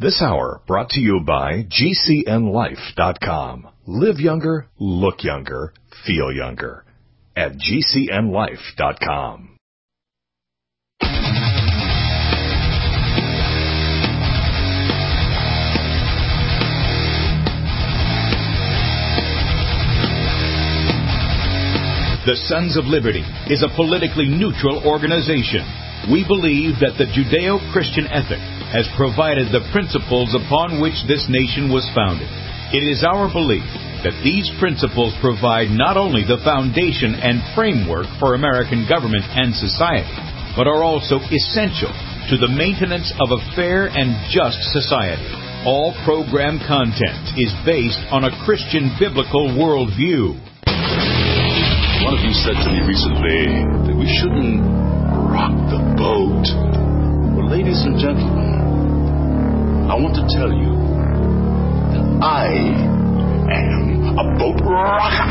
This hour brought to you by GCNLife.com. Live younger, look younger, feel younger. At GCNLife.com. The Sons of Liberty is a politically neutral organization. We believe that the Judeo-Christian ethic has provided the principles upon which this nation was founded. It is our belief that these principles provide not only the foundation and framework for American government and society, but are also essential to the maintenance of a fair and just society. All program content is based on a Christian biblical worldview. One of you said to me recently that we shouldn't rock the boat. Well, ladies and gentlemen, I want to tell you that I am a boat rocker.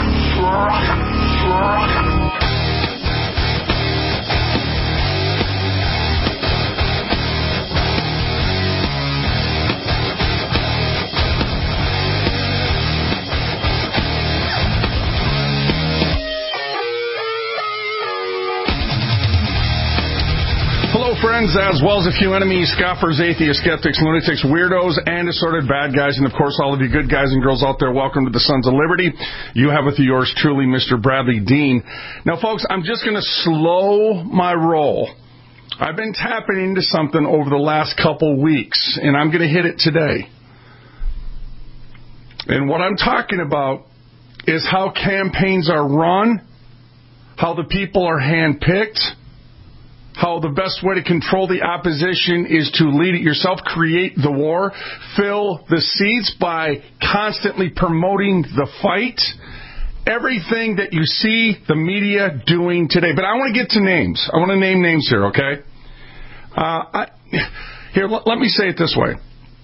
Friends, as well as a few enemies, scoffers, atheists, skeptics, lunatics, weirdos, and assorted bad guys, and of course all of you good guys and girls out there, welcome to the Sons of Liberty. You have with you yours truly, Mr. Bradley Dean. Now folks, I'm just going to slow my roll. I've been tapping into something over the last couple weeks, and I'm going to hit it today. And what I'm talking about is how campaigns are run, how the people are handpicked, how the best way to control the opposition is to lead it yourself, create the war, fill the seats by constantly promoting the fight. Everything that you see the media doing today. But I want to get to names. I want to name names here, okay? Let me say it this way.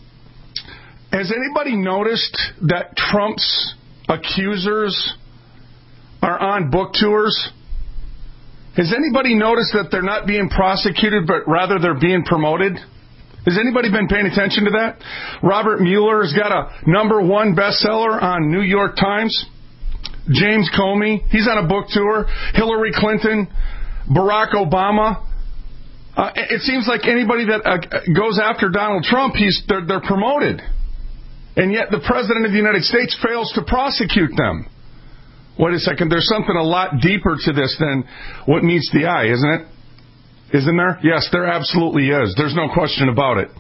Has anybody noticed that Trump's accusers are on book tours? Has anybody noticed that they're not being prosecuted, but rather they're being promoted? Has anybody been paying attention to that? Robert Mueller has got a #1 bestseller on New York Times. James Comey, he's on a book tour. Hillary Clinton, Barack Obama. It seems like anybody that goes after Donald Trump, they're promoted. And yet the President of the United States fails to prosecute them. Wait a second, there's something a lot deeper to this than what meets the eye, isn't it? Isn't there? Yes, there absolutely is. There's no question about it.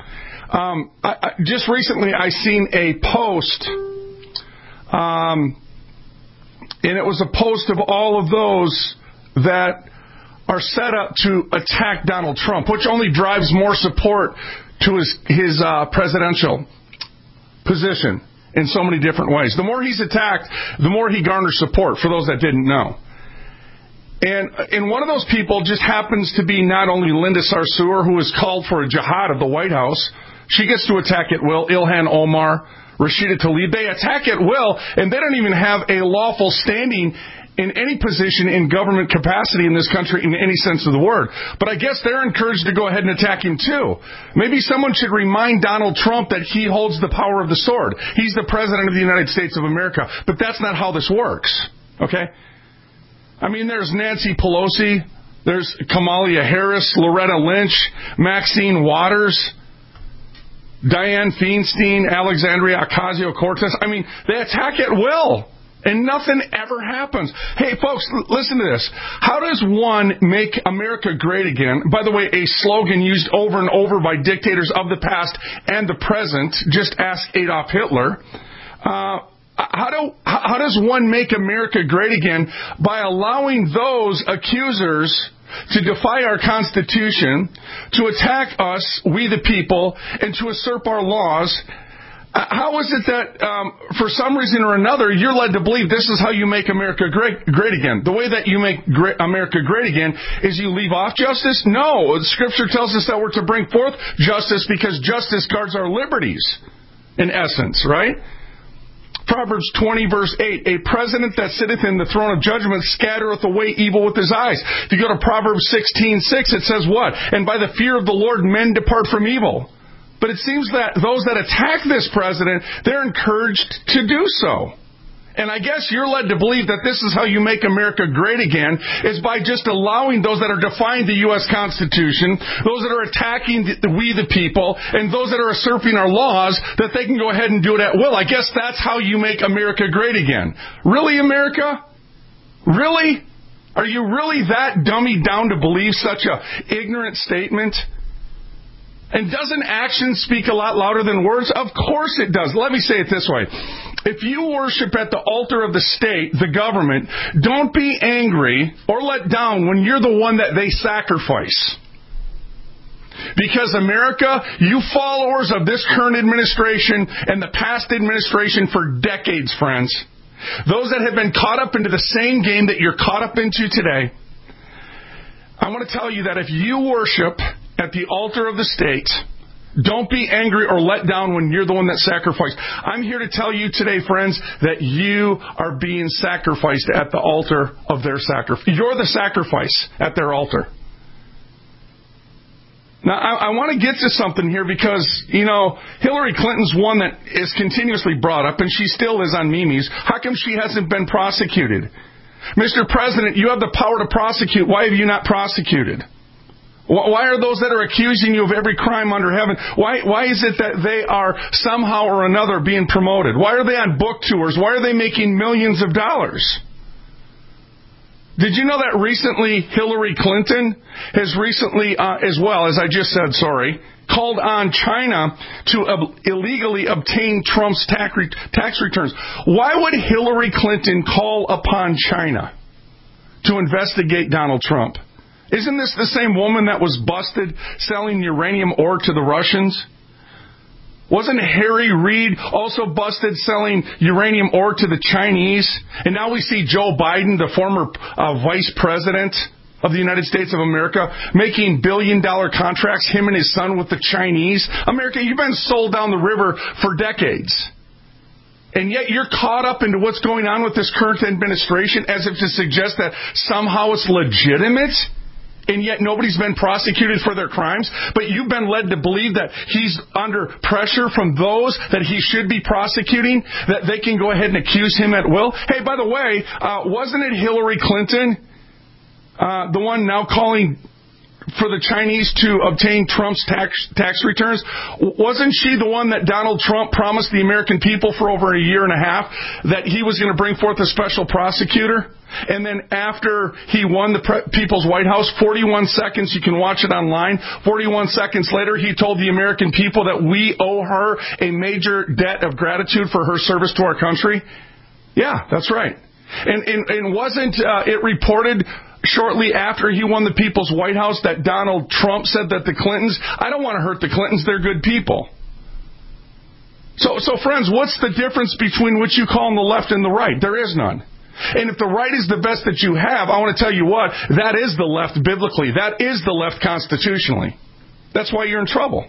Just recently, I seen a post, and it was a post of all of those that are set up to attack Donald Trump, which only drives more support to his presidential position. In so many different ways. The more he's attacked, the more he garners support, for those that didn't know. And one of those people just happens to be not only Linda Sarsour, who has called for a jihad of the White House. She gets to attack at will. Ilhan Omar, Rashida Tlaib. They attack at will, and they don't even have a lawful standing in any position in government capacity in this country in any sense of the word. But I guess they're encouraged to go ahead and attack him too. Maybe someone should remind Donald Trump that he holds the power of the sword. He's the President of the United States of America. But that's not how this works. Okay? I mean, there's Nancy Pelosi, there's Kamala Harris, Loretta Lynch, Maxine Waters, Dianne Feinstein, Alexandria Ocasio-Cortez. I mean, they attack at will. And nothing ever happens. Hey, folks, listen to this. How does one make America great again? By the way, a slogan used over and over by dictators of the past and the present. Just ask Adolf Hitler. How does one make America great again? By allowing those accusers to defy our Constitution, to attack us, we the people, and to usurp our laws. How is it that, for some reason or another, you're led to believe this is how you make America great again? The way that you make America great again is you leave off justice? No. Scripture tells us that we're to bring forth justice because justice guards our liberties, in essence, right? Proverbs 20, verse 8, a president that sitteth in the throne of judgment scattereth away evil with his eyes. If you go to Proverbs 16:6, it says what? And by the fear of the Lord men depart from evil. But it seems that those that attack this president, they're encouraged to do so. And I guess you're led to believe that this is how you make America great again, is by just allowing those that are defying the U.S. Constitution, those that are attacking we the people, and those that are usurping our laws, that they can go ahead and do it at will. I guess that's how you make America great again. Really, America? Really? Are you really that dummied down to believe such a ignorant statement? And doesn't action speak a lot louder than words? Of course it does. Let me say it this way. If you worship at the altar of the state, the government, don't be angry or let down when you're the one that they sacrifice. Because America, you followers of this current administration and the past administration for decades, friends, those that have been caught up into the same game that you're caught up into today, I want to tell you that if you worship at the altar of the state, don't be angry or let down when you're the one that sacrificed. I'm here to tell you today, friends, that you are being sacrificed at the altar of their sacrifice. You're the sacrifice at their altar. Now, I want to get to something here because, Hillary Clinton's one that is continuously brought up, and she still is on memes. How come she hasn't been prosecuted? Mr. President, you have the power to prosecute. Why have you not prosecuted? Why are those that are accusing you of every crime under heaven, why is it that they are somehow or another being promoted? Why are they on book tours? Why are they making millions of dollars? Did you know that recently Hillary Clinton has recently, as well, as I just said, called on China to illegally obtain Trump's tax returns? Why would Hillary Clinton call upon China to investigate Donald Trump? Isn't this the same woman that was busted selling uranium ore to the Russians? Wasn't Harry Reid also busted selling uranium ore to the Chinese? And now we see Joe Biden, the former vice president of the United States of America, making billion-dollar contracts, him and his son, with the Chinese. America, you've been sold down the river for decades. And yet you're caught up into what's going on with this current administration as if to suggest that somehow it's legitimate. And yet nobody's been prosecuted for their crimes, but you've been led to believe that he's under pressure from those that he should be prosecuting, that they can go ahead and accuse him at will. Hey, by the way, wasn't it Hillary Clinton, the one now calling for the Chinese to obtain Trump's tax returns? Wasn't she the one that Donald Trump promised the American people for over a year and a half that he was going to bring forth a special prosecutor? And then after he won the People's White House, 41 seconds, you can watch it online, 41 seconds later, he told the American people that we owe her a major debt of gratitude for her service to our country? Yeah, that's right. And wasn't it reported shortly after he won the People's White House that Donald Trump said that the Clintons, I don't want to hurt the Clintons, they're good people. So friends, what's the difference between what you call the left and the right? There is none. And if the right is the best that you have, I want to tell you what, that is the left biblically. That is the left constitutionally. That's why you're in trouble.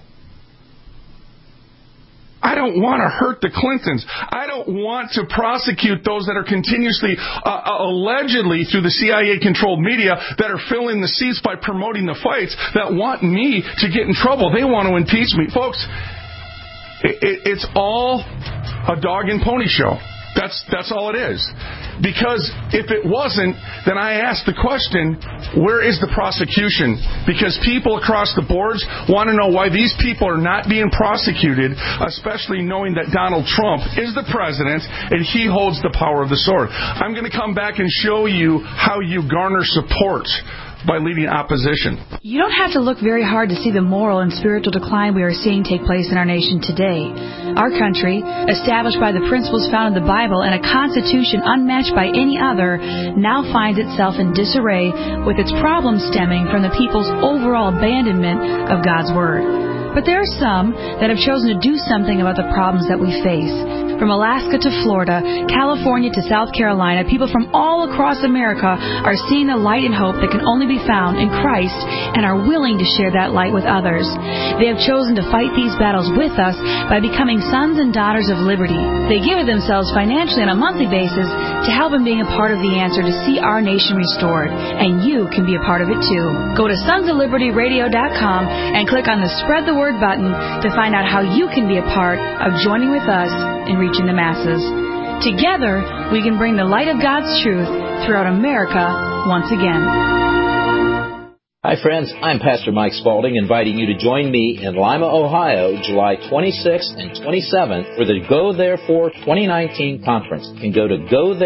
I don't want to hurt the Clintons. I don't want to prosecute those that are continuously, allegedly through the CIA-controlled media, that are filling the seats by promoting the fights, that want me to get in trouble. They want to impeach me. Folks, it's all a dog and pony show. That's all it is. Because if it wasn't, then I ask the question, where is the prosecution? Because people across the boards want to know why these people are not being prosecuted, especially knowing that Donald Trump is the president and he holds the power of the sword. I'm going to come back and show you how you garner support by leading opposition. You don't have to look very hard to see the moral and spiritual decline we are seeing take place in our nation today. Our country, established by the principles found in the Bible and a constitution unmatched by any other, now finds itself in disarray, with its problems stemming from the people's overall abandonment of God's Word. But there are some that have chosen to do something about the problems that we face. From Alaska to Florida, California to South Carolina, people from all across America are seeing the light and hope that can only be found in Christ and are willing to share that light with others. They have chosen to fight these battles with us by becoming sons and daughters of liberty. They give of themselves financially on a monthly basis to help in being a part of the answer to see our nation restored. And you can be a part of it too. Go to sonsoflibertyradio.com and click on the Spread the Word button to find out how you can be a part of joining with us in reaching the masses. Together, we can bring the light of God's truth throughout America once again. Hi, friends. I'm Pastor Mike Spaulding, inviting you to join me in Lima, Ohio, July 26th and 27th for the Go Therefore 2019 conference. You can go to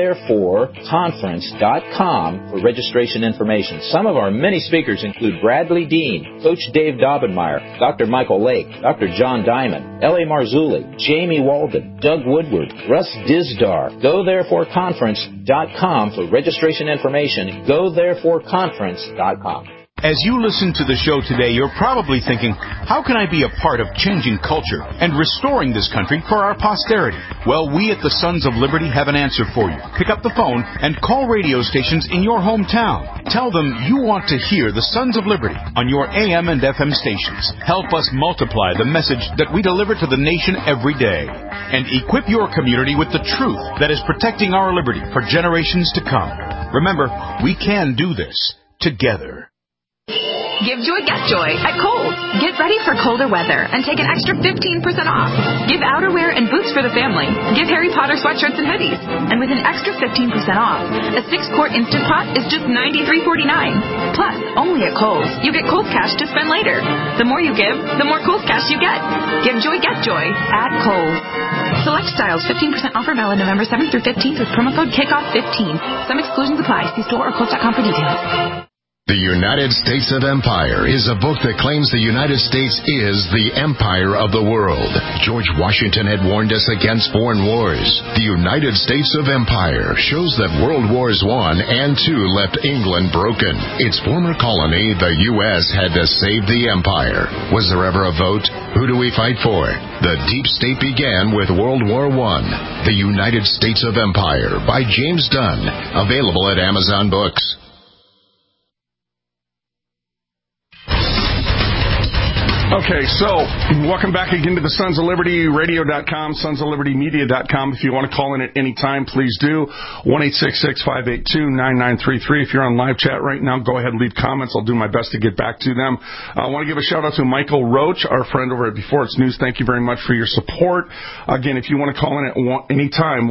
GoThereforeConference.com for registration information. Some of our many speakers include Bradley Dean, Coach Dave Daubenmire, Dr. Michael Lake, Dr. John Diamond, L.A. Marzulli, Jamie Walden, Doug Woodward, Russ Dizdar. GoThereforeConference.com for registration information. GoThereforeConference.com. As you listen to the show today, you're probably thinking, how can I be a part of changing culture and restoring this country for our posterity? Well, we at the Sons of Liberty have an answer for you. Pick up the phone and call radio stations in your hometown. Tell them you want to hear the Sons of Liberty on your AM and FM stations. Help us multiply the message that we deliver to the nation every day. And equip your community with the truth that is protecting our liberty for generations to come. Remember, we can do this together. Give joy, get joy at Kohl's. Get ready for colder weather and take an extra 15% off. Give outerwear and boots for the family. Give Harry Potter sweatshirts and hoodies. And with an extra 15% off, a 6-quart Instant Pot is just $93.49. Plus, only at Kohl's, you get Kohl's Cash to spend later. The more you give, the more Kohl's Cash you get. Give joy, get joy at Kohl's. Select styles, 15% offer valid November 7th through 15th with promo code KICKOFF15. Some exclusions apply. See store or Kohl's.com for details. The United States of Empire is a book that claims the United States is the empire of the world. George Washington had warned us against foreign wars. The United States of Empire shows that World Wars I and II left England broken. Its former colony, the U.S., had to save the empire. Was there ever a vote? Who do we fight for? The deep state began with World War I. The United States of Empire by James Dunn. Available at Amazon Books. Okay, so welcome back again to the Sons of Liberty Radio.com, sonsoflibertymedia.com. If you want to call in at any time, please do. 1-866-582-9933. If you're on live chat right now, go ahead and leave comments. I'll do my best to get back to them. I want to give a shout-out to Michael Roach, our friend over at Before It's News. Thank you very much for your support. Again, if you want to call in at any time,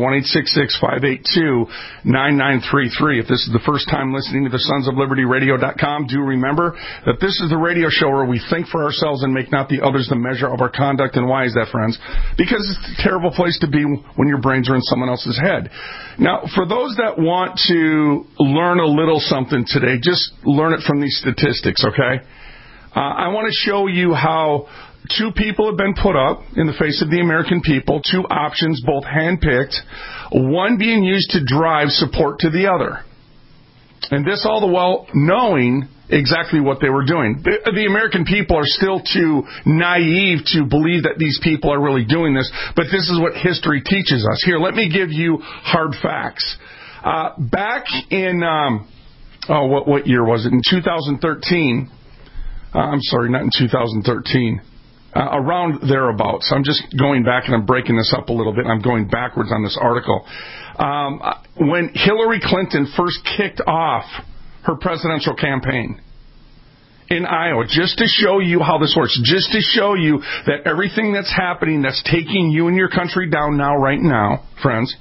1-866-582-9933. If this is the first time listening to the sonsoflibertyradio.com, do remember that this is the radio show where we think for ourselves and make not the others the measure of our conduct. And why is that, friends? Because it's a terrible place to be when your brains are in someone else's head. Now, for those that want to learn a little something today, just learn it from these statistics, okay? I want to show you how two people have been put up in the face of the American people, two options, both handpicked, one being used to drive support to the other. And this all the while knowing exactly what they were doing. The American people are still too naive to believe that these people are really doing this, but this is what history teaches us. Here, let me give you hard facts. Back in, what year was it? In 2013. I'm sorry, not in 2013. Around thereabouts. I'm just going back and I'm breaking this up a little bit. I'm going backwards on this article. When Hillary Clinton first kicked off her presidential campaign in Iowa, just to show you how this works, just to show you that everything that's happening that's taking you and your country down now, right now, friends,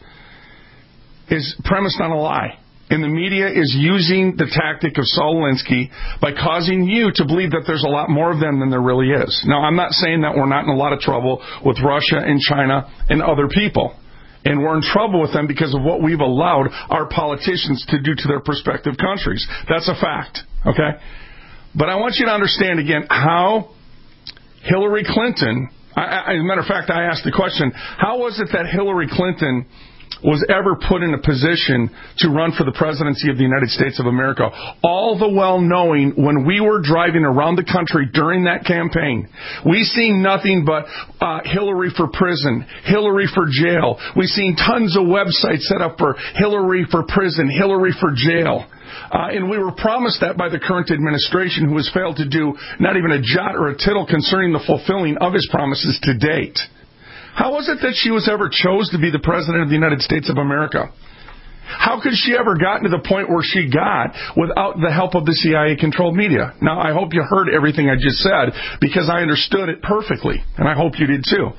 is premised on a lie. And the media is using the tactic of Saul Alinsky by causing you to believe that there's a lot more of them than there really is. Now, I'm not saying that we're not in a lot of trouble with Russia and China and other people. And we're in trouble with them because of what we've allowed our politicians to do to their prospective countries. That's a fact, okay? But I want you to understand again how Hillary Clinton, as a matter of fact, I asked the question, how was it that Hillary Clinton was ever put in a position to run for the presidency of the United States of America. All the well knowing when we were driving around the country during that campaign, we seen nothing but Hillary for prison, Hillary for jail. We seen tons of websites set up for Hillary for prison, Hillary for jail. And we were promised that by the current administration, who has failed to do not even a jot or a tittle concerning the fulfilling of his promises to date. How was it that she was ever chose to be the President of the United States of America? How could she ever gotten to the point where she got without the help of the CIA-controlled media? Now, I hope you heard everything I just said, because I understood it perfectly, and I hope you did too.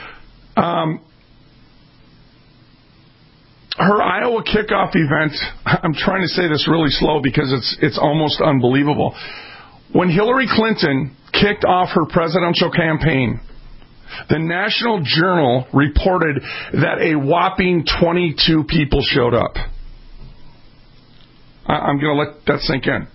Her Iowa kickoff event, I'm trying to say this really slow because it's almost unbelievable. When Hillary Clinton kicked off her presidential campaign, the National Journal reported that a whopping 22 people showed up. I'm going to let that sink in.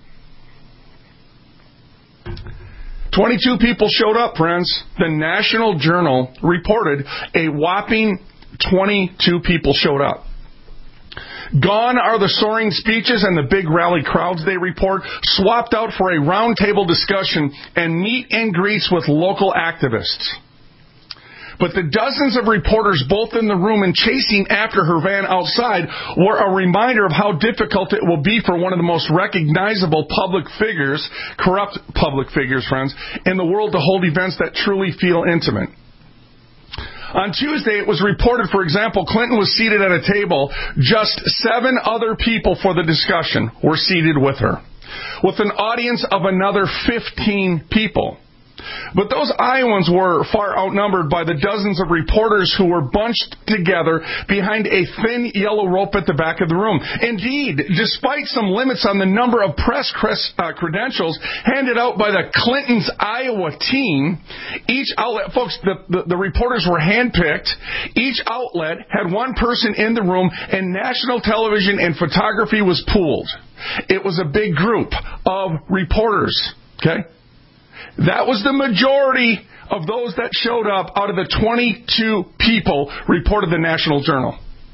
22 people showed up, friends. The National Journal reported a whopping 22 people showed up. Gone are the soaring speeches and the big rally crowds, they report, swapped out for a roundtable discussion and meet and greets with local activists. But the dozens of reporters both in the room and chasing after her van outside were a reminder of how difficult it will be for one of the most recognizable public figures, corrupt public figures, friends, in the world to hold events that truly feel intimate. On Tuesday, it was reported, for example, Clinton was seated at a table. Just 7 other people for the discussion were seated with her, with an audience of another 15 people. But those Iowans were far outnumbered by the dozens of reporters who were bunched together behind a thin yellow rope at the back of the room. Indeed, despite some limits on the number of press credentials handed out by the Clinton's Iowa team, each outlet, folks, the reporters were handpicked. Each outlet had one person in the room, and national television and photography was pooled. It was a big group of reporters, okay? That was the majority of those that showed up out of the 22 people, reported the National Journal.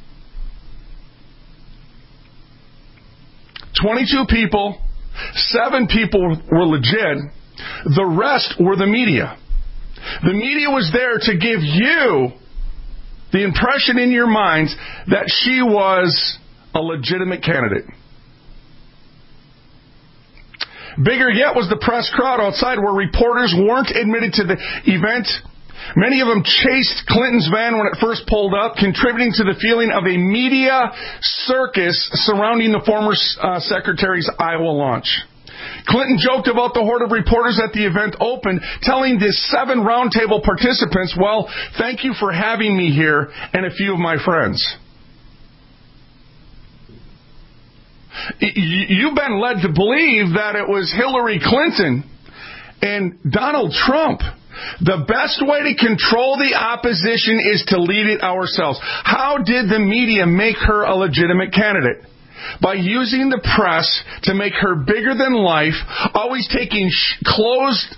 22 people, 7 people were legit. The rest were the media. The media was there to give you the impression in your minds that she was a legitimate candidate. Bigger yet was the press crowd outside, where reporters weren't admitted to the event. Many of them chased Clinton's van when it first pulled up, contributing to the feeling of a media circus surrounding the former secretary's Iowa launch. Clinton joked about the horde of reporters at the event opened, telling the 7 roundtable participants, "Well, thank you for having me here and a few of my friends." You've been led to believe that it was Hillary Clinton and Donald Trump. The best way to control the opposition is to lead it ourselves. How did the media make her a legitimate candidate? By using the press to make her bigger than life, always taking close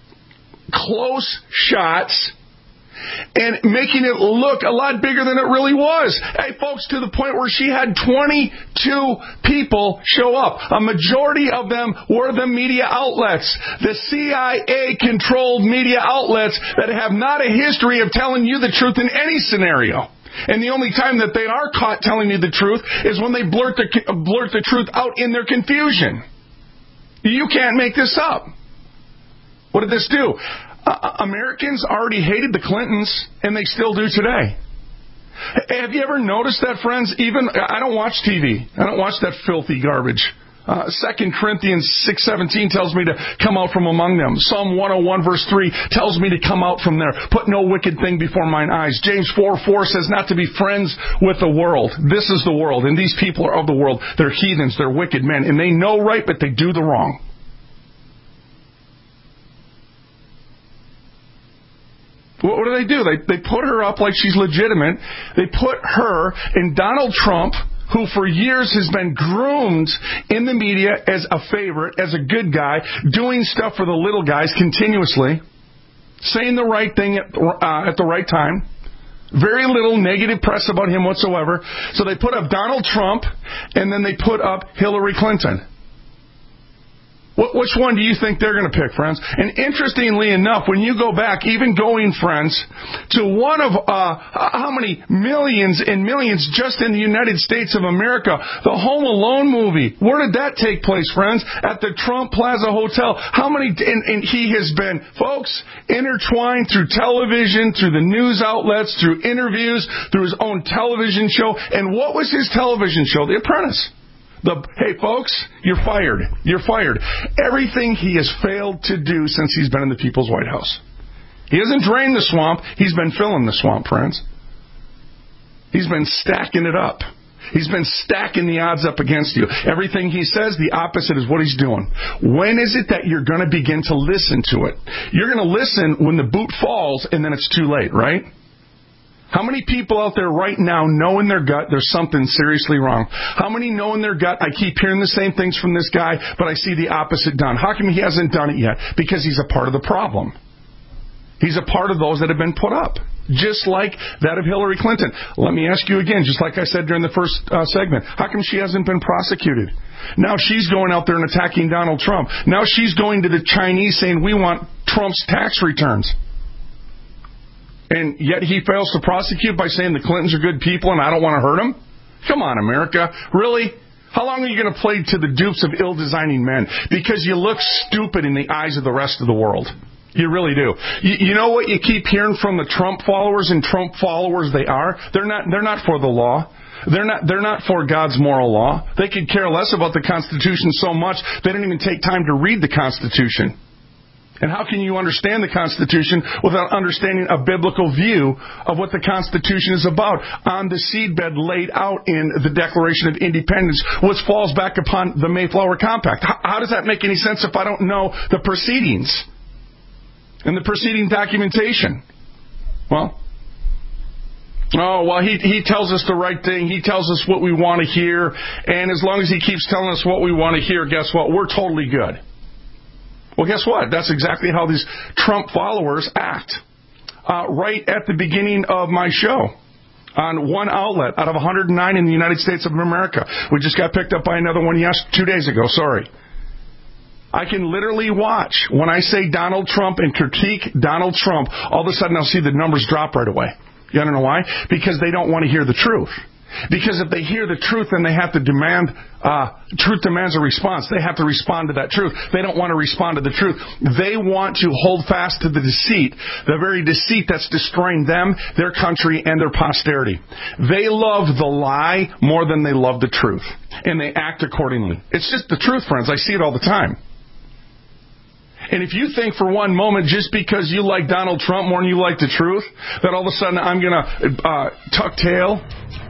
shots, and making it look a lot bigger than it really was. Hey, folks, to the point where she had 22 people show up. A majority of them were the media outlets, the CIA-controlled media outlets that have not a history of telling you the truth in any scenario. And the only time that they are caught telling you the truth is when they blurt the truth out in their confusion. You can't make this up. What did this do? Americans already hated the Clintons, and they still do today. Have you ever noticed that, friends? I don't watch TV. I don't watch that filthy garbage. 2 Corinthians 6:17 tells me to come out from among them. Psalm 101 verse 3 tells me to come out from there. Put no wicked thing before mine eyes. James 4:4 says not to be friends with the world. This is the world, and these people are of the world. They're heathens. They're wicked men, and they know right, but they do the wrong. What do? They put her up like she's legitimate. They put her and Donald Trump, who for years has been groomed in the media as a favorite, as a good guy, doing stuff for the little guys continuously, saying the right thing at the right time. Very little negative press about him whatsoever. So they put up Donald Trump, and then they put up Hillary Clinton. Which one do you think they're going to pick, friends? And interestingly enough, when you go back, even going, friends, to one of how many millions and millions just in the United States of America, the Home Alone movie, where did that take place, friends? At the Trump Plaza Hotel. How many, and he has been, folks, intertwined through television, through the news outlets, through interviews, through his own television show. And what was his television show? The Apprentice. Hey, folks, you're fired. You're fired. Everything he has failed to do since he's been in the People's White House. He hasn't drained the swamp. He's been filling the swamp, friends. He's been stacking it up. He's been stacking the odds up against you. Everything he says, the opposite is what he's doing. When is it that you're going to begin to listen to it? You're going to listen when the boot falls, and then it's too late, right? How many people out there right now know in their gut there's something seriously wrong? How many know in their gut, I keep hearing the same things from this guy, but I see the opposite done? How come he hasn't done it yet? Because he's a part of the problem. He's a part of those that have been put up, just like that of Hillary Clinton. Let me ask you again, just like I said during the first segment, how come she hasn't been prosecuted? Now she's going out there and attacking Donald Trump. Now she's going to the Chinese saying, we want Trump's tax returns. And yet he fails to prosecute by saying the Clintons are good people and I don't want to hurt them? Come on, America. Really? How long are you going to play to the dupes of ill-designing men? Because you look stupid in the eyes of the rest of the world. You really do. You know what you keep hearing from the Trump followers, and Trump followers they are? They're not for the law. They're not for God's moral law. They could care less about the Constitution so much they didn't even take time to read the Constitution. And how can you understand the Constitution without understanding a biblical view of what the Constitution is about on the seedbed laid out in the Declaration of Independence, which falls back upon the Mayflower Compact? How does that make any sense if I don't know the proceedings and the preceding documentation? Well, he tells us the right thing. He tells us what we want to hear. And as long as he keeps telling us what we want to hear, guess what? We're totally good. Well, guess what? That's exactly how these Trump followers act. Right at the beginning of my show, on one outlet out of 109 in the United States of America. We just got picked up by another one 2 days ago. Sorry. I can literally watch when I say Donald Trump and critique Donald Trump. All of a sudden, I'll see the numbers drop right away. You don't know why? Because they don't want to hear the truth. Because if they hear the truth, then they have to demand, truth demands a response. They have to respond to that truth. They don't want to respond to the truth. They want to hold fast to the deceit, the very deceit that's destroying them, their country, and their posterity. They love the lie more than they love the truth. And they act accordingly. It's just the truth, friends. I see it all the time. And if you think for one moment, just because you like Donald Trump more than you like the truth, that all of a sudden I'm going to tuck tail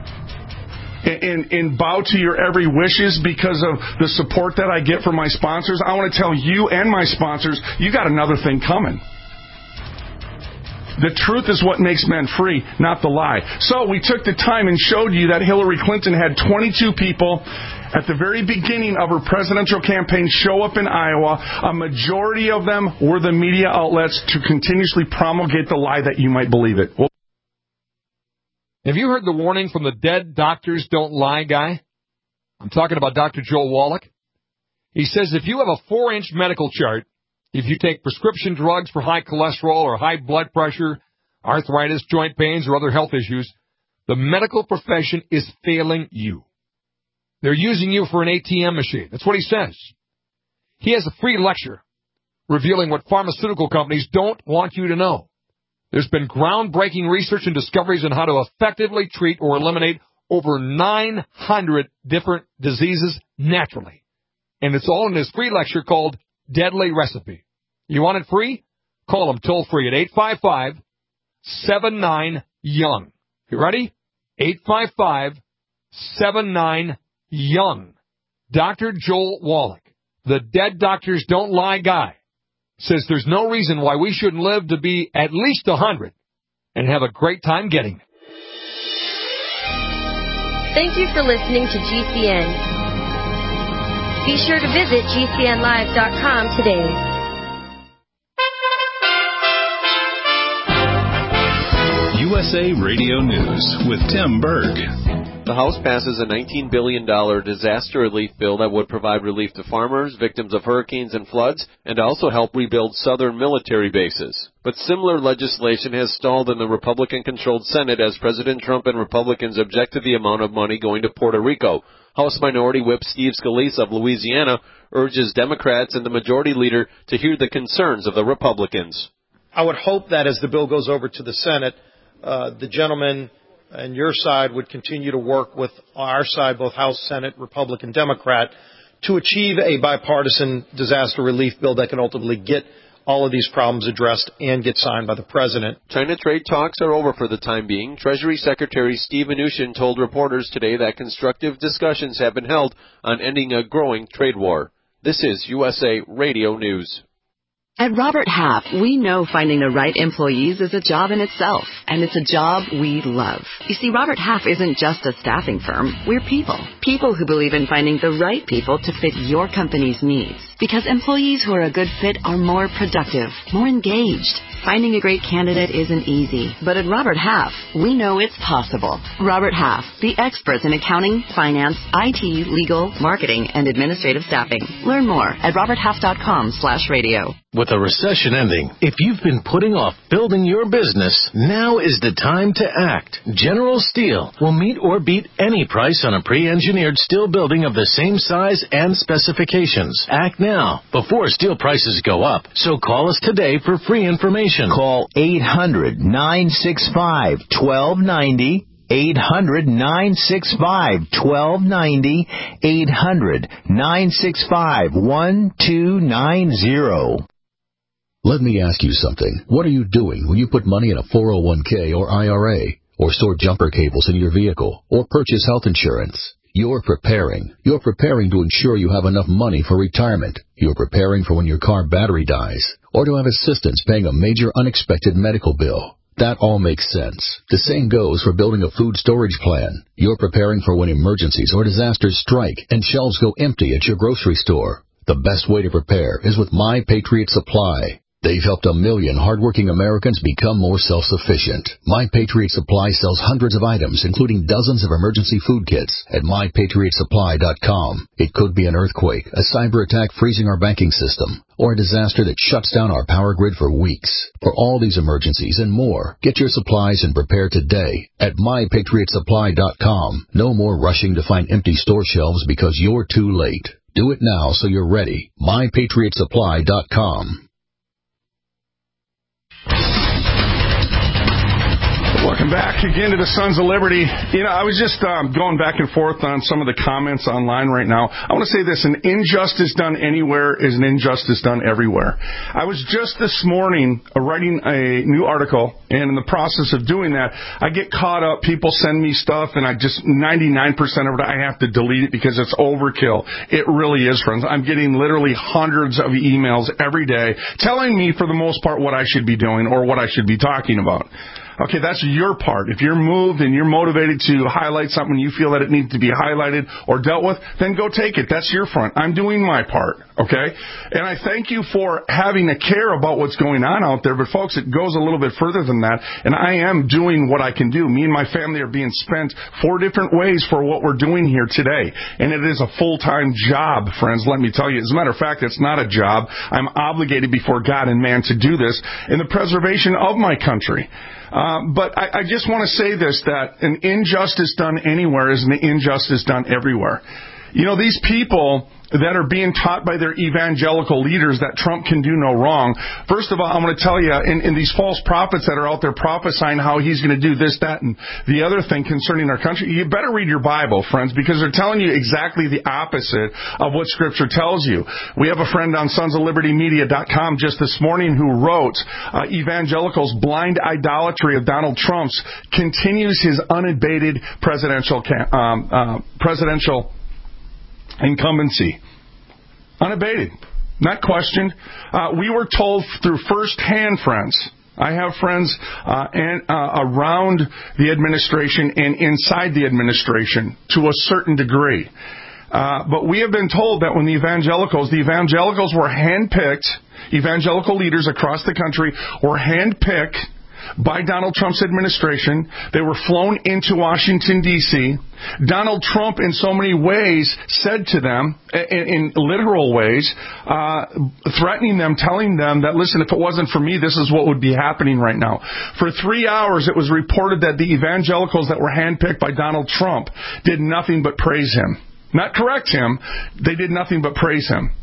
and bow to your every wishes because of the support that I get from my sponsors, I want to tell you and my sponsors, you got another thing coming. The truth is what makes men free, not the lie. So we took the time and showed you that Hillary Clinton had 22 people at the very beginning of her presidential campaign show up in Iowa. A majority of them were the media outlets to continuously promulgate the lie that you might believe it. Have you heard the warning from the dead doctors don't lie guy? I'm talking about Dr. Joel Wallach. He says if you have a 4-inch medical chart, if you take prescription drugs for high cholesterol or high blood pressure, arthritis, joint pains, or other health issues, the medical profession is failing you. They're using you for an ATM machine. That's what he says. He has a free lecture revealing what pharmaceutical companies don't want you to know. There's been groundbreaking research and discoveries on how to effectively treat or eliminate over 900 different diseases naturally. And it's all in this free lecture called Deadly Recipe. You want it free? Call them toll free at 855-79-YOUNG. You ready? 855-79-YOUNG. Dr. Joel Wallach, the Dead Doctors Don't Lie guy, says there's no reason why we shouldn't live to be at least 100 and have a great time getting it. Thank you for listening to GCN. Be sure to visit GCNlive.com today. USA Radio News with Tim Berg. The House passes a $19 billion disaster relief bill that would provide relief to farmers, victims of hurricanes and floods, and also help rebuild southern military bases. But similar legislation has stalled in the Republican-controlled Senate as President Trump and Republicans object to the amount of money going to Puerto Rico. House Minority Whip Steve Scalise of Louisiana urges Democrats and the majority leader to hear the concerns of the Republicans. I would hope that as the bill goes over to the Senate, the gentleman and your side would continue to work with our side, both House, Senate, Republican, Democrat, to achieve a bipartisan disaster relief bill that can ultimately get all of these problems addressed and get signed by the president. China trade talks are over for the time being. Treasury Secretary Steve Mnuchin told reporters today that constructive discussions have been held on ending a growing trade war. This is USA Radio News. At Robert Half, we know finding the right employees is a job in itself, and it's a job we love. You see, Robert Half isn't just a staffing firm. We're people. People who believe in finding the right people to fit your company's needs. Because employees who are a good fit are more productive, more engaged. Finding a great candidate isn't easy, but at Robert Half, we know it's possible. Robert Half, the experts in accounting, finance, IT, legal, marketing, and administrative staffing. Learn more at roberthalf.com/radio. With a recession ending, if you've been putting off building your business, now is the time to act. General Steel will meet or beat any price on a pre-engineered steel building of the same size and specifications. Act now, before steel prices go up. So call us today for free information. Call 800-965-1290. 800-965-1290. 800-965-1290. Let me ask you something. What are you doing when you put money in a 401k or IRA, or store jumper cables in your vehicle, or purchase health insurance? You're preparing. You're preparing to ensure you have enough money for retirement. You're preparing for when your car battery dies, or to have assistance paying a major unexpected medical bill. That all makes sense. The same goes for building a food storage plan. You're preparing for when emergencies or disasters strike and shelves go empty at your grocery store. The best way to prepare is with My Patriot Supply. They've helped 1 million hardworking Americans become more self-sufficient. My Patriot Supply sells hundreds of items, including dozens of emergency food kits at MyPatriotSupply.com. It could be an earthquake, a cyber attack freezing our banking system, or a disaster that shuts down our power grid for weeks. For all these emergencies and more, get your supplies and prepare today at MyPatriotSupply.com. No more rushing to find empty store shelves because you're too late. Do it now so you're ready. MyPatriotSupply.com. Welcome back again to the Sons of Liberty. You know, I was just going back and forth on some of the comments online right now. I want to say this: an injustice done anywhere is an injustice done everywhere. I was just this morning writing a new article, and in the process of doing that, I get caught up. People send me stuff, and 99% of it, I have to delete it because it's overkill. It really is, friends. I'm getting literally hundreds of emails every day telling me, for the most part, what I should be doing or what I should be talking about. Okay, that's your part. If you're moved and you're motivated to highlight something, you feel that it needs to be highlighted or dealt with, then go take it. That's your front. I'm doing my part, okay? And I thank you for having a care about what's going on out there. But, folks, it goes a little bit further than that, and I am doing what I can do. Me and my family are being spent 4 different ways for what we're doing here today. And it is a full-time job, friends, let me tell you. As a matter of fact, it's not a job. I'm obligated before God and man to do this in the preservation of my country. But I just want to say this, that an injustice done anywhere is an injustice done everywhere. You know, these people that are being taught by their evangelical leaders that Trump can do no wrong. First of all, I'm going to tell you, in these false prophets that are out there prophesying how he's going to do this, that, and the other thing concerning our country, you better read your Bible, friends, because they're telling you exactly the opposite of what Scripture tells you. We have a friend on sonsoflibertymedia.com just this morning who wrote, Evangelicals' blind idolatry of Donald Trump's continues his unabated presidential incumbency. Unabated. Not questioned. We were told through firsthand, friends. I have friends around the administration and inside the administration to a certain degree. But we have been told that when the evangelicals were handpicked, evangelical leaders across the country were handpicked by Donald Trump's administration. They were flown into Washington, D.C. Donald Trump, in so many ways, said to them, in literal ways, threatening them, telling them that, listen, if it wasn't for me, this is what would be happening right now. For 3 hours, it was reported that the evangelicals that were handpicked by Donald Trump did nothing but praise him. Not correct him. They did nothing but praise him.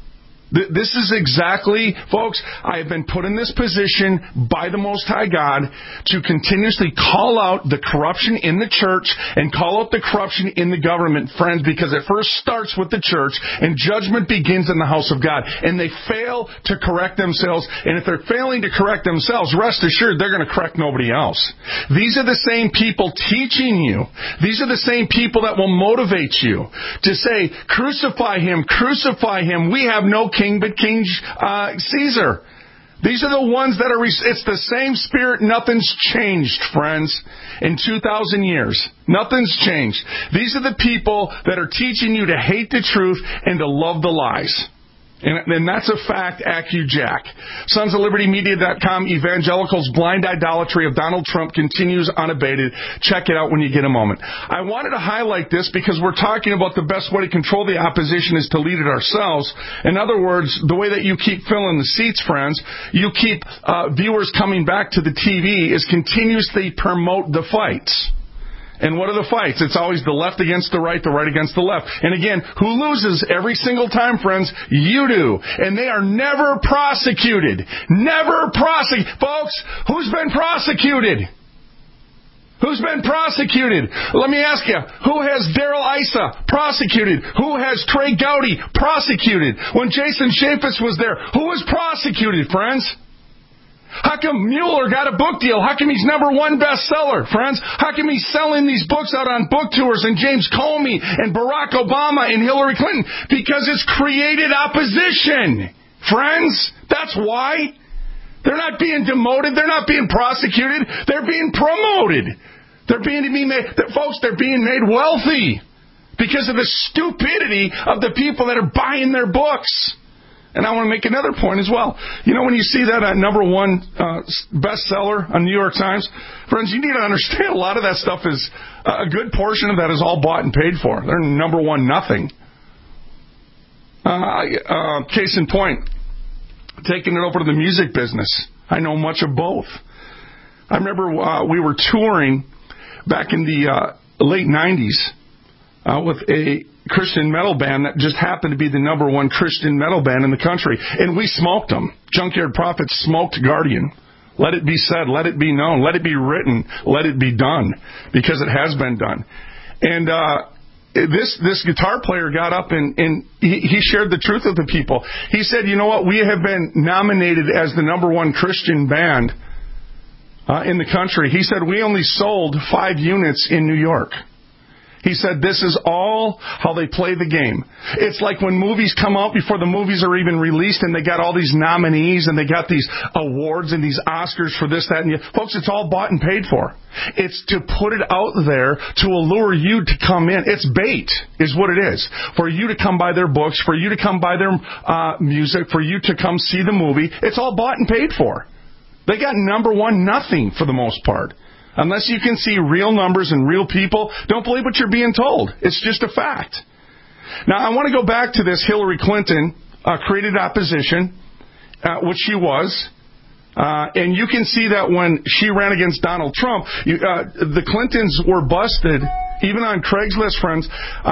This is exactly, folks, I have been put in this position by the Most High God to continuously call out the corruption in the church and call out the corruption in the government, friends, because it first starts with the church and judgment begins in the house of God. And they fail to correct themselves. And if they're failing to correct themselves, rest assured they're going to correct nobody else. These are the same people teaching you. These are the same people that will motivate you to say, crucify him, crucify him. We have no king but King Caesar. These are the ones that are, it's the same spirit. Nothing's changed, friends, in 2,000 years. Nothing's changed. These are the people that are teaching you to hate the truth and to love the lies. And that's a fact, AccuJack. SonsOfLibertyMedia.com, Evangelicals' blind idolatry of Donald Trump continues unabated. Check it out when you get a moment. I wanted to highlight this because we're talking about the best way to control the opposition is to lead it ourselves. In other words, the way that you keep filling the seats, friends, you keep viewers coming back to the TV is continuously promote the fights. And what are the fights? It's always the left against the right against the left. And again, who loses every single time, friends? You do. And they are never prosecuted. Never prosecuted. Folks, who's been prosecuted? Who's been prosecuted? Let me ask you, who has Darrell Issa prosecuted? Who has Trey Gowdy prosecuted? When Jason Chaffetz was there, who was prosecuted, friends? How come Mueller got a book deal? How come he's #1 bestseller, friends? How come he's selling these books out on book tours and James Comey and Barack Obama and Hillary Clinton? Because it's created opposition, friends. That's why. They're not being demoted. They're not being prosecuted. They're being promoted. They're being made, folks, they're being made wealthy because of the stupidity of the people that are buying their books. And I want to make another point as well. You know, when you see that #1 bestseller on New York Times, friends, you need to understand a lot of that stuff is, a good portion of that is all bought and paid for. They're #1 nothing. Case in point, taking it over to the music business. I know much of both. I remember we were touring back in the late 90s with a Christian metal band that just happened to be the #1 Christian metal band in the country. And we smoked them. Junkyard Prophets smoked Guardian. Let it be said, let it be known, let it be written, let it be done, because it has been done. And this guitar player got up and he shared the truth with the people. He said, you know what, we have been nominated as the #1 Christian band in the country. He said, we only sold 5 units in New York. He said, this is all how they play the game. It's like when movies come out before the movies are even released and they got all these nominees and they got these awards and these Oscars for this, that, and the... Folks, it's all bought and paid for. It's to put it out there to allure you to come in. It's bait is what it is. For you to come buy their books, for you to come buy their music, for you to come see the movie. It's all bought and paid for. They got #1 nothing for the most part. Unless you can see real numbers and real people, don't believe what you're being told. It's just a fact. Now, I want to go back to this Hillary Clinton created opposition, which she was. And you can see that when she ran against Donald Trump, the Clintons were busted, even on Craigslist, friends,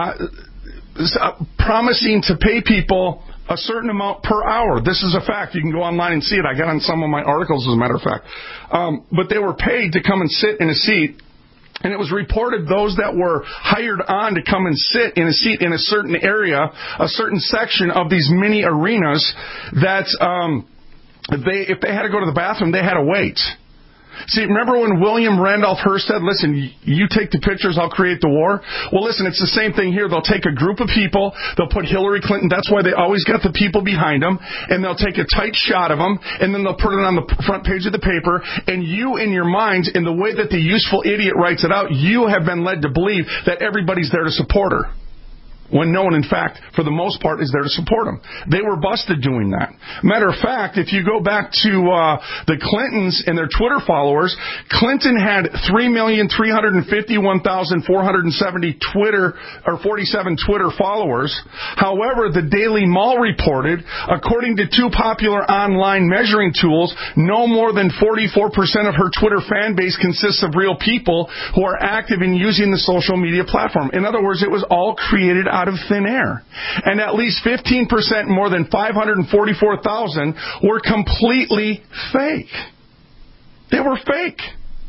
promising to pay people a certain amount per hour. This is a fact. You can go online and see it. I got on some of my articles, as a matter of fact. But they were paid to come and sit in a seat. And it was reported those that were hired on to come and sit in a seat in a certain area, a certain section of these mini arenas, that if they had to go to the bathroom, they had to wait. See, remember when William Randolph Hearst said, listen, you take the pictures, I'll create the war? Well, listen, it's the same thing here. They'll take a group of people, they'll put Hillary Clinton, that's why they always got the people behind them, and they'll take a tight shot of them, and then they'll put it on the front page of the paper, and you, in your minds, in the way that the useful idiot writes it out, you have been led to believe that everybody's there to support her. when no one, in fact, for the most part, is there to support them. They were busted doing that. Matter of fact, if you go back to the Clintons and their Twitter followers, Clinton had 3,351,470 47 Twitter followers. However, the Daily Mail reported, according to two popular online measuring tools, no more than 44% of her Twitter fan base consists of real people who are active in using the social media platform. In other words, it was all created out of thin air. And at least 15%, more than 544,000, were completely fake. They were fake.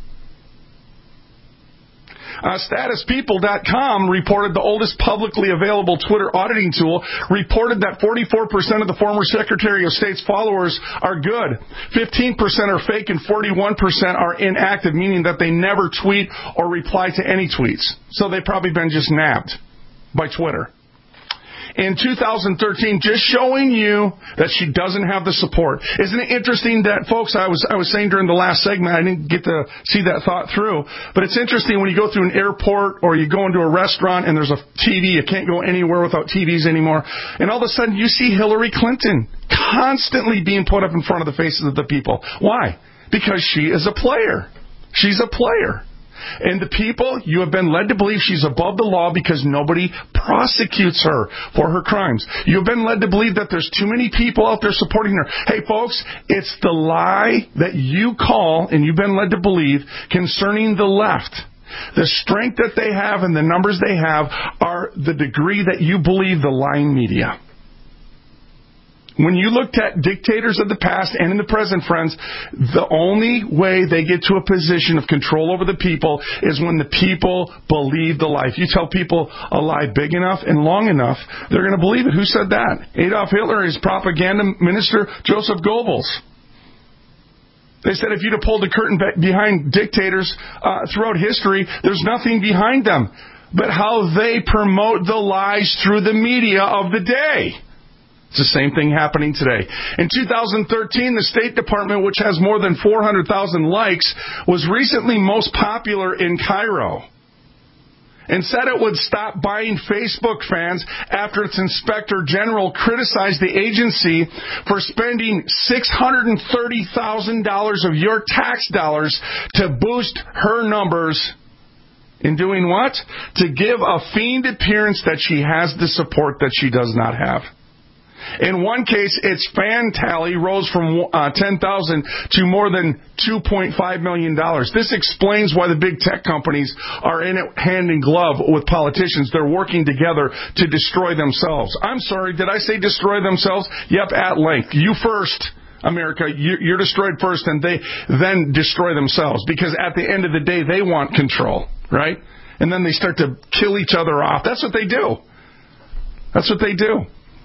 StatusPeople.com reported, the oldest publicly available Twitter auditing tool, reported that 44% of the former Secretary of State's followers are good. 15% are fake and 41% are inactive, meaning that they never tweet or reply to any tweets. So they've probably been just nabbed by Twitter. In 2013, just showing you that she doesn't have the support. Isn't it interesting that, folks, I was saying during the last segment, I didn't get to see that thought through, but it's interesting when you go through an airport or you go into a restaurant and there's a TV, you can't go anywhere without TVs anymore, and all of a sudden you see Hillary Clinton constantly being put up in front of the faces of the people. Why? Because she is a player. She's a player. And the people, you have been led to believe she's above the law because nobody prosecutes her for her crimes. You've been led to believe that there's too many people out there supporting her. Hey, folks, it's the lie that you call, and you've been led to believe, concerning the left. The strength that they have and the numbers they have are the degree that you believe the lying media. When you looked at dictators of the past and in the present, friends, the only way they get to a position of control over the people is when the people believe the lie. If you tell people a lie big enough and long enough, they're going to believe it. Who said that? Adolf Hitler, his propaganda minister, Joseph Goebbels. They said if you'd have pulled the curtain behind dictators throughout history, there's nothing behind them but how they promote the lies through the media of the day. It's the same thing happening today. In 2013, the State Department, which has more than 400,000 likes, was recently most popular in Cairo, and said it would stop buying Facebook fans after its Inspector General criticized the agency for spending $630,000 of your tax dollars to boost her numbers. In doing what? To give a feigned appearance that she has the support that she does not have. In one case, its fan tally rose from 10,000 to more than $2.5 million. This explains why the big tech companies are in it hand in glove with politicians. They're working together to destroy themselves. I'm sorry, did I say destroy themselves? Yep, at length. You first, America. You're destroyed first, and they then destroy themselves. Because at the end of the day, they want control, right? And then they start to kill each other off. That's what they do. That's what they do.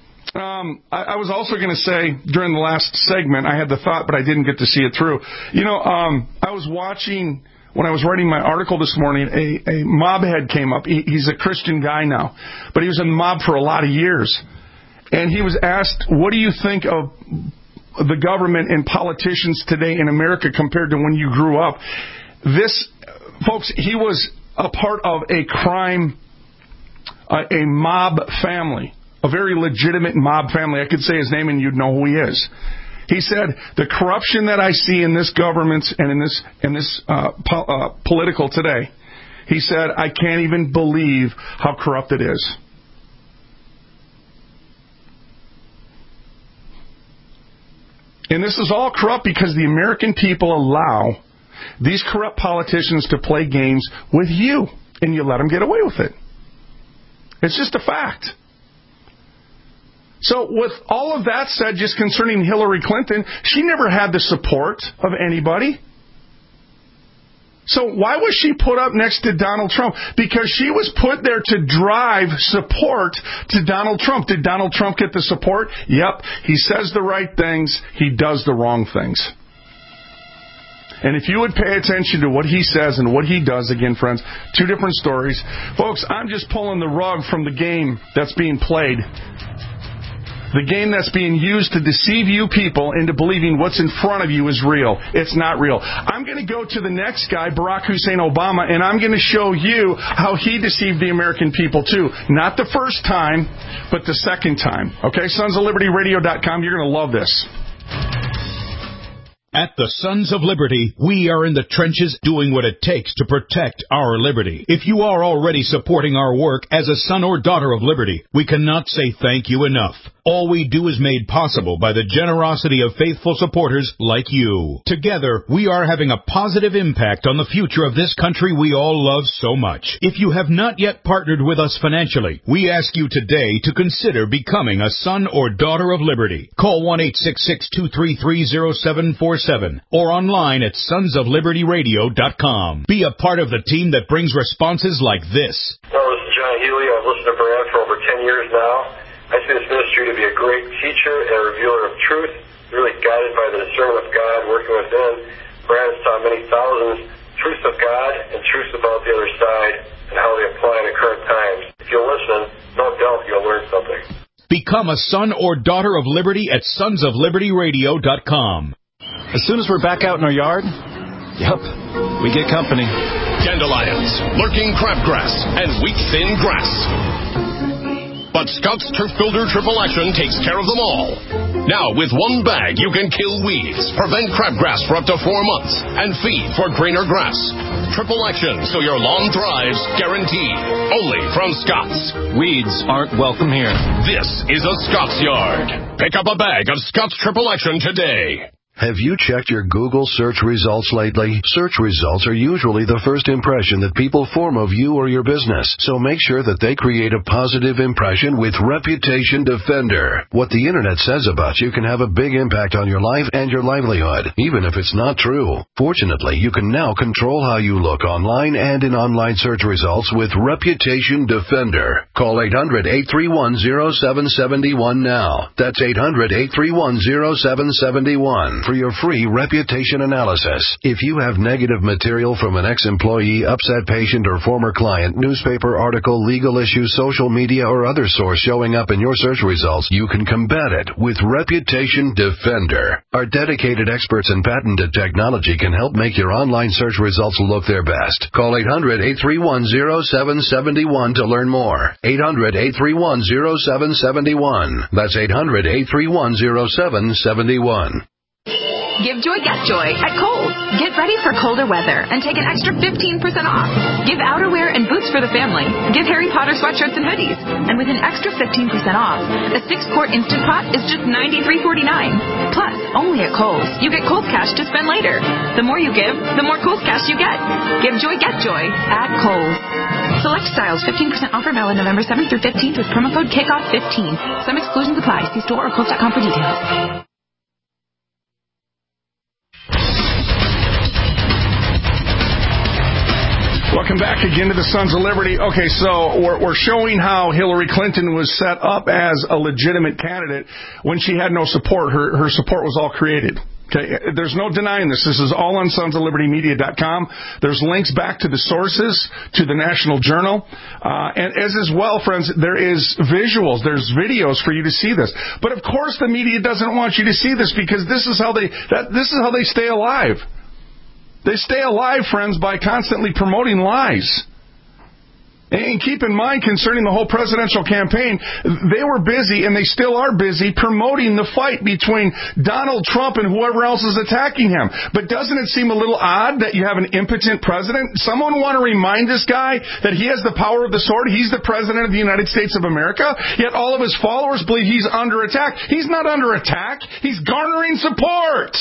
I was also going to say during the last segment, I had the thought, but I didn't get to see it through. I was watching, when I was writing my article this morning, a mob head came up. He's a Christian guy now, but he was in the mob for a lot of years. And he was asked, what do you think of the government and politicians today in America compared to when you grew up? Folks, he was a part of a crime, a mob family. A very legitimate mob family. I could say his name and you'd know who he is. He said, the corruption that I see in this government and in this political today, he said, I can't even believe how corrupt it is. And this is all corrupt because the American people allow these corrupt politicians to play games with you, and you let them get away with it. It's just a fact. So with all of that said, just concerning Hillary Clinton, she never had the support of anybody. So why was she put up next to Donald Trump? Because she was put there to drive support to Donald Trump. Did Donald Trump get the support? Yep. He says the right things. He does the wrong things. And if you would pay attention to what he says and what he does, again, friends, two different stories. Folks, I'm just pulling the rug from the game that's being played. The game that's being used to deceive you people into believing what's in front of you is real. It's not real. I'm going to go to the next guy, Barack Hussein Obama, and I'm going to show you how he deceived the American people, too. Not the first time, but the second time. Okay, sonsoflibertyradio.com. You're going to love this. At the Sons of Liberty, we are in the trenches doing what it takes to protect our liberty. If you are already supporting our work as a son or daughter of liberty, we cannot say thank you enough. All we do is made possible by the generosity of faithful supporters like you. Together, we are having a positive impact on the future of this country we all love so much. If you have not yet partnered with us financially, we ask you today to consider becoming a son or daughter of liberty. Call 1-866-233-0747 or online at sonsoflibertyradio.com. Be a part of the team that brings responses like this. Hello, this is John Healy. I've listened to Brad for over 10 years now. I see this ministry to be a great teacher and a revealer of truth, really guided by the discernment of God working within. Brad has taught many thousands truths of God and truths about the other side and how they apply in the current times. If you'll listen, no doubt you'll learn something. Become a son or daughter of liberty at sonsoflibertyradio.com. As soon as we're back out in our yard, we get company. Dandelions, lurking crabgrass, and weak-thin grass. But Scouts Turf Builder Triple Action takes care of them all. Now, with one bag, you can kill weeds, prevent crabgrass for up to 4 months, and feed for greener grass. Triple Action, so your lawn thrives, guaranteed. Only from Scouts. Weeds aren't welcome here. This is a Scouts Yard. Pick up a bag of Scouts Triple Action today. Have you checked your Google search results lately? Search results are usually the first impression that people form of you or your business, so make sure that they create a positive impression with Reputation Defender. What the internet says about you can have a big impact on your life and your livelihood, even if it's not true. Fortunately, you can now control how you look online and in online search results with Reputation Defender. Call 800-831-0771 now. That's 800-831-0771. For your free reputation analysis. If you have negative material from an ex-employee, upset patient, or former client, newspaper article, legal issue, social media, or other source showing up in your search results, you can combat it with Reputation Defender. Our dedicated experts in patented technology can help make your online search results look their best. Call 800-831-0771 to learn more. 800-831-0771. That's 800-831-0771. Give joy, get joy at Kohl's. Get ready for colder weather and take an extra 15% off. Give outerwear and boots for the family. Give Harry Potter sweatshirts and hoodies. And with an extra 15% off, a 6-quart Instant Pot is just $93.49. Plus, only at Kohl's, you get Kohl's Cash to spend later. The more you give, the more Kohl's Cash you get. Give joy, get joy at Kohl's. Select styles, 15% offer valid November 7th through 15th with promo code KICKOFF15. Some exclusions apply. See store or Kohl's.com for details. Welcome back again to the Sons of Liberty. Okay, so we're showing how Hillary Clinton was set up as a legitimate candidate when she had no support. Her support was all created. Okay, there's no denying this. This is all on sonsoflibertymedia.com. There's links back to the sources, to the National Journal. And as well, friends, there is visuals. There's videos for you to see this. But of course the media doesn't want you to see this because this is how they stay alive. They stay alive, friends, by constantly promoting lies. And keep in mind, concerning the whole presidential campaign, they were busy, and they still are busy, promoting the fight between Donald Trump and whoever else is attacking him. But doesn't it seem a little odd that you have an impotent president? Someone want to remind this guy that he has the power of the sword? He's the president of the United States of America, yet all of his followers believe he's under attack. He's not under attack. He's garnering support.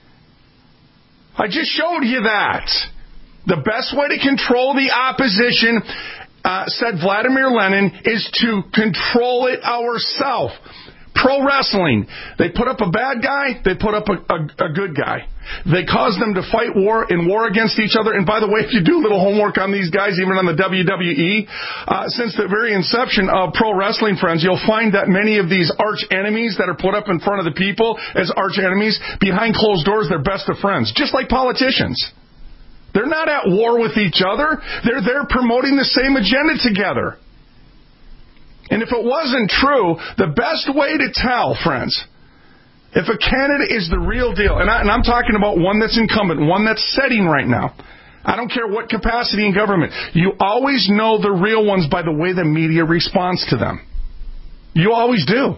I just showed you that. The best way to control the opposition, said Vladimir Lenin, is to control it ourselves. Pro wrestling. They put up a bad guy, they put up a good guy. They cause them to fight war against each other. And by the way, if you do a little homework on these guys, even on the WWE, since the very inception of pro wrestling, friends, you'll find that many of these arch enemies that are put up in front of the people as arch enemies, behind closed doors, they're best of friends. Just like politicians. They're not at war with each other. They're promoting the same agenda together. And if it wasn't true, the best way to tell, friends, if a candidate is the real deal, and I'm talking about one that's incumbent, one that's setting right now, I don't care what capacity in government, you always know the real ones by the way the media responds to them. You always do.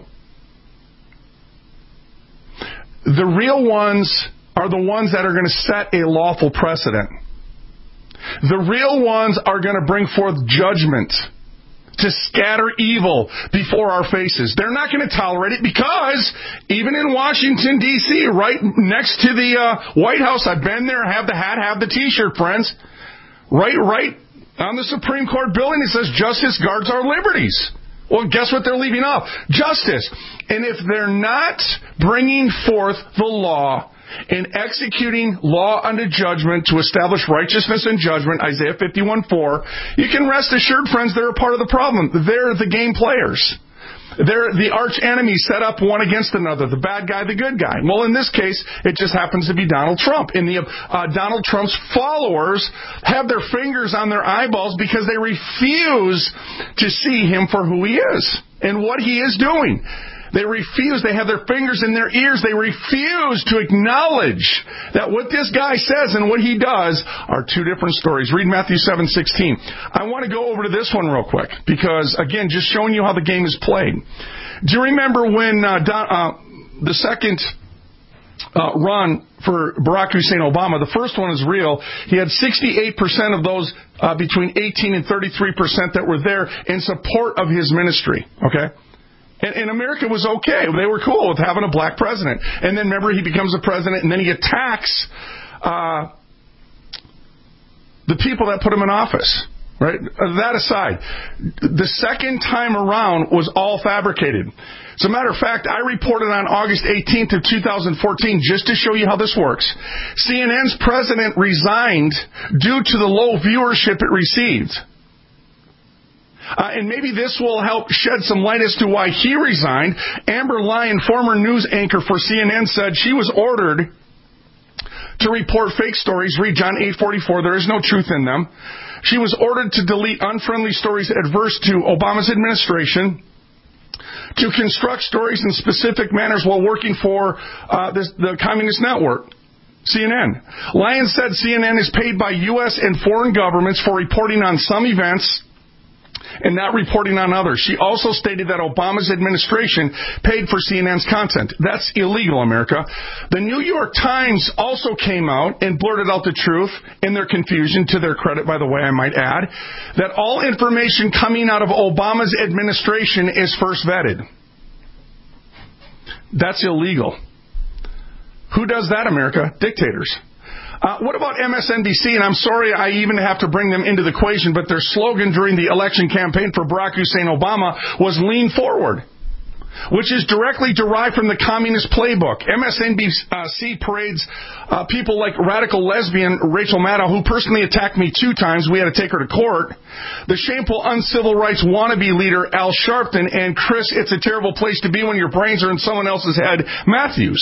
The real ones are the ones that are going to set a lawful precedent. The real ones are going to bring forth judgment to scatter evil before our faces. They're not going to tolerate it because even in Washington, D.C., right next to the White House, I've been there, have the hat, have the T-shirt, friends. Right on the Supreme Court building, it says, justice guards our liberties. Well, guess what they're leaving off? Justice. And if they're not bringing forth the law and executing law unto judgment to establish righteousness and judgment, Isaiah 51:4, you can rest assured, friends, they're a part of the problem. They're the game players. They're the arch enemy set up one against another, the bad guy, the good guy. Well, in this case, it just happens to be Donald Trump. And Donald Trump's followers have their fingers on their eyeballs because they refuse to see him for who he is and what he is doing. They refuse. They have their fingers in their ears. They refuse to acknowledge that what this guy says and what he does are two different stories. Read Matthew 7:16. I want to go over to this one real quick because, again, just showing you how the game is played. Do you remember when the second run for Barack Hussein Obama, the first one is real. He had 68% of those between 18 and 33% that were there in support of his ministry, okay? And America was okay. They were cool with having a black president. And then, remember, he becomes a president, and then he attacks the people that put him in office. Right? That aside, the second time around was all fabricated. As a matter of fact, I reported on August 18th of 2014, just to show you how this works. CNN's president resigned due to the low viewership it received. And maybe this will help shed some light as to why he resigned. Amber Lyon, former news anchor for CNN, said she was ordered to report fake stories. Read John 8:44. There is no truth in them. She was ordered to delete unfriendly stories adverse to Obama's administration, to construct stories in specific manners while working for the Communist Network, CNN. Lyon said CNN is paid by U.S. and foreign governments for reporting on some events and not reporting on others. She also stated that Obama's administration paid for CNN's content. That's illegal, America. The New York Times also came out and blurted out the truth in their confusion, to their credit, by the way, I might add, that all information coming out of Obama's administration is first vetted. That's illegal. Who does that, America? Dictators. What about MSNBC? And I'm sorry I even have to bring them into the equation, but their slogan during the election campaign for Barack Hussein Obama was "Lean Forward," which is directly derived from the communist playbook. MSNBC parades people like radical lesbian Rachel Maddow, who personally attacked me 2 times. We had to take her to court. The shameful uncivil rights wannabe leader Al Sharpton, and Chris, it's a terrible place to be when your brains are in someone else's head, Matthews.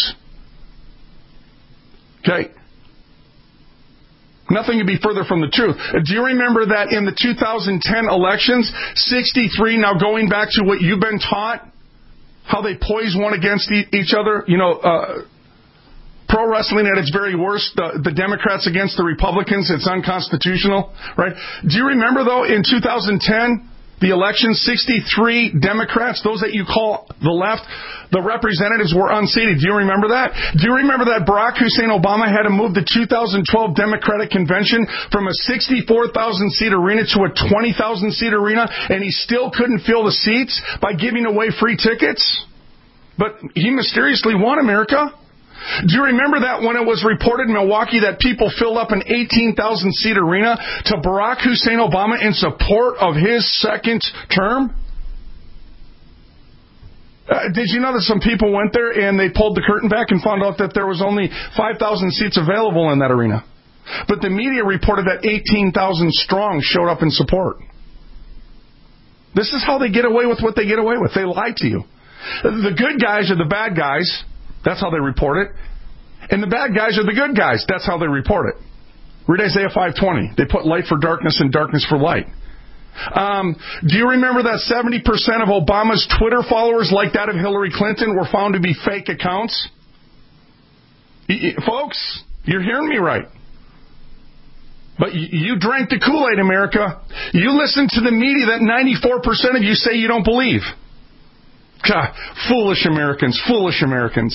Okay. Nothing could be further from the truth. Do you remember that in the 2010 elections, 63, now going back to what you've been taught, how they poise one against each other, pro wrestling at its very worst, the Democrats against the Republicans, it's unconstitutional, right? Do you remember, though, in 2010, the election, 63 Democrats, those that you call the left, the representatives were unseated. Do you remember that? Do you remember that Barack Hussein Obama had to move the 2012 Democratic Convention from a 64,000-seat arena to a 20,000-seat arena, and he still couldn't fill the seats by giving away free tickets? But he mysteriously won, America. Do you remember that when it was reported in Milwaukee that people filled up an 18,000-seat arena to Barack Hussein Obama in support of his second term? Did you know that some people went there and they pulled the curtain back and found out that there was only 5,000 seats available in that arena? But the media reported that 18,000 strong showed up in support. This is how they get away with what they get away with. They lie to you. The good guys are the bad guys. That's how they report it. And the bad guys are the good guys. That's how they report it. Read Isaiah 5:20. They put light for darkness and darkness for light. Do you remember that 70% of Obama's Twitter followers, like that of Hillary Clinton, were found to be fake accounts? Folks, you're hearing me right. But you drank the Kool-Aid, America. You listen to the media that 94% of you say you don't believe. God, foolish Americans, foolish Americans.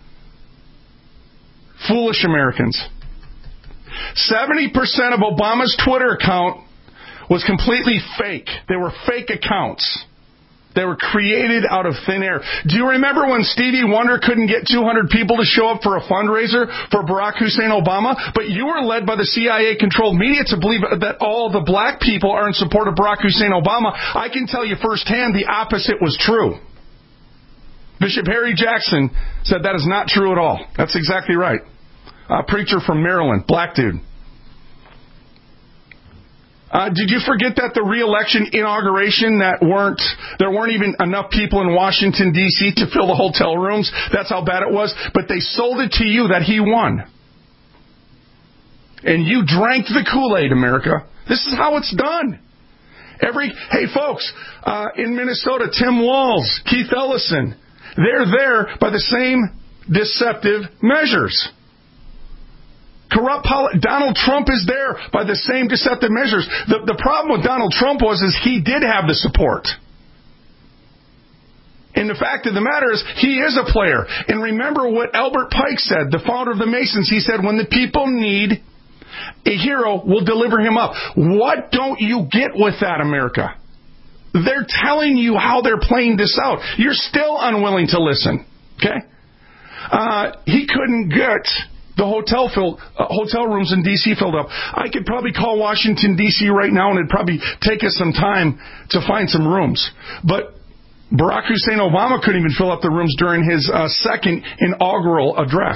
Foolish Americans. 70% of Obama's Twitter account was completely fake. They were fake accounts. They were created out of thin air. Do you remember when Stevie Wonder couldn't get 200 people to show up for a fundraiser for Barack Hussein Obama? But you were led by the CIA-controlled media to believe that all the black people are in support of Barack Hussein Obama. I can tell you firsthand the opposite was true. Bishop Harry Jackson said that is not true at all. That's exactly right. A preacher from Maryland, black dude. Did you forget that the re-election inauguration there weren't even enough people in Washington, D.C. to fill the hotel rooms? That's how bad it was. But they sold it to you that he won. And you drank the Kool-Aid, America. This is how it's done. Hey, folks, in Minnesota, Tim Walz, Keith Ellison, they're there by the same deceptive measures. Donald Trump is there by the same deceptive measures. The problem with Donald Trump is he did have the support. And the fact of the matter is, he is a player. And remember what Albert Pike said, the founder of the Masons. He said, when the people need a hero, we'll deliver him up. What don't you get with that, America? They're telling you how they're playing this out. You're still unwilling to listen. Okay? He couldn't get the hotel rooms in D.C. filled up. I could probably call Washington, D.C. right now, and it'd probably take us some time to find some rooms. But Barack Hussein Obama couldn't even fill up the rooms during his second inaugural address.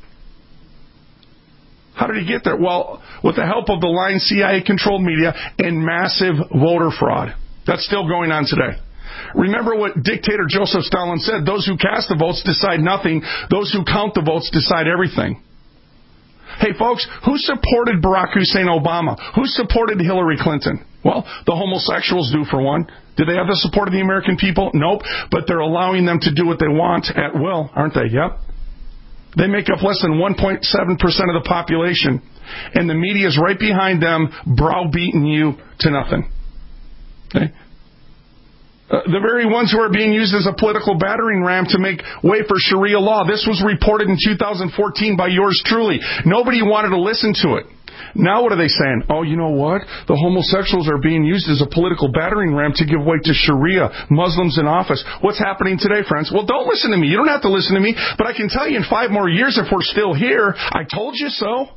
How did he get there? Well, with the help of the lying CIA-controlled media and massive voter fraud. That's still going on today. Remember what dictator Joseph Stalin said, those who cast the votes decide nothing, those who count the votes decide everything. Hey, folks, who supported Barack Hussein Obama? Who supported Hillary Clinton? Well, the homosexuals do, for one. Did they have the support of the American people? Nope. But they're allowing them to do what they want at will, aren't they? Yep. They make up less than 1.7% of the population. And the media is right behind them, browbeating you to nothing. Okay? The very ones who are being used as a political battering ram to make way for Sharia law. This was reported in 2014 by yours truly. Nobody wanted to listen to it. Now what are they saying? Oh, you know what? The homosexuals are being used as a political battering ram to give way to Sharia, Muslims in office. What's happening today, friends? Well, don't listen to me. You don't have to listen to me. But I can tell you in 5 more years, if we're still here, I told you so.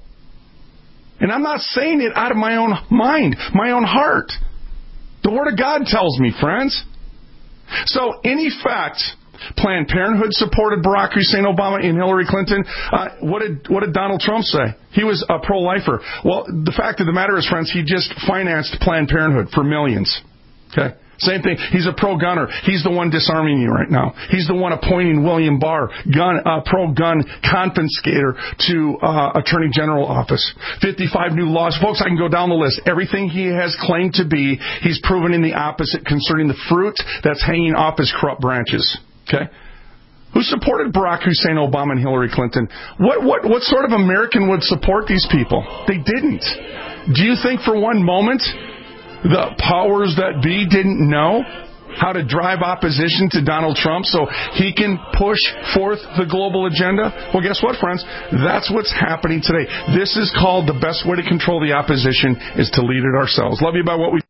And I'm not saying it out of my own mind, my own heart. The Word of God tells me, friends. So, in effect, Planned Parenthood supported Barack Hussein Obama and Hillary Clinton. What did Donald Trump say? He was a pro-lifer. Well, the fact of the matter is, friends, he just financed Planned Parenthood for millions. Okay? Same thing. He's a pro-gunner. He's the one disarming you right now. He's the one appointing William Barr, pro-gun confiscator, to Attorney General office. 55 new laws. Folks, I can go down the list. Everything he has claimed to be, he's proven in the opposite concerning the fruit that's hanging off his corrupt branches. Okay? Who supported Barack Hussein Obama and Hillary Clinton? What sort of American would support these people? They didn't. Do you think for one moment the powers that be didn't know how to drive opposition to Donald Trump so he can push forth the global agenda? Well, guess what, friends? That's what's happening today. This is called the best way to control the opposition is to lead it ourselves. Love you about what we...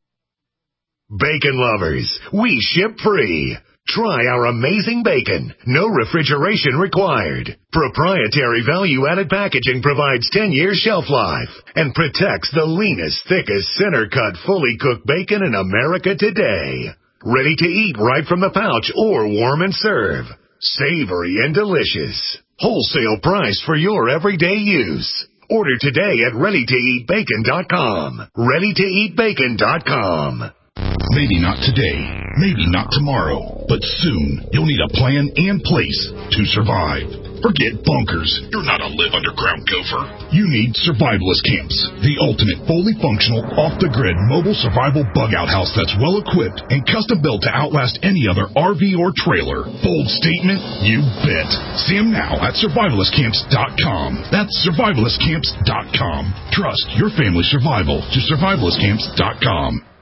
Bacon lovers, we ship free. Try our amazing bacon. No refrigeration required. Proprietary value-added packaging provides 10 years shelf life and protects the leanest, thickest, center-cut, fully cooked bacon in America today. Ready to eat right from the pouch or warm and serve. Savory and delicious. Wholesale price for your everyday use. Order today at ReadyToEatBacon.com. ReadyToEatBacon.com. Maybe not today, maybe not tomorrow, but soon you'll need a plan and place to survive. Forget bunkers. You're not a live underground gopher. You need Survivalist Camps, the ultimate fully functional, off-the-grid mobile survival bug-out house that's well-equipped and custom-built to outlast any other RV or trailer. Bold statement? You bet. See them now at survivalistcamps.com. That's survivalistcamps.com. Trust your family's survival to survivalistcamps.com.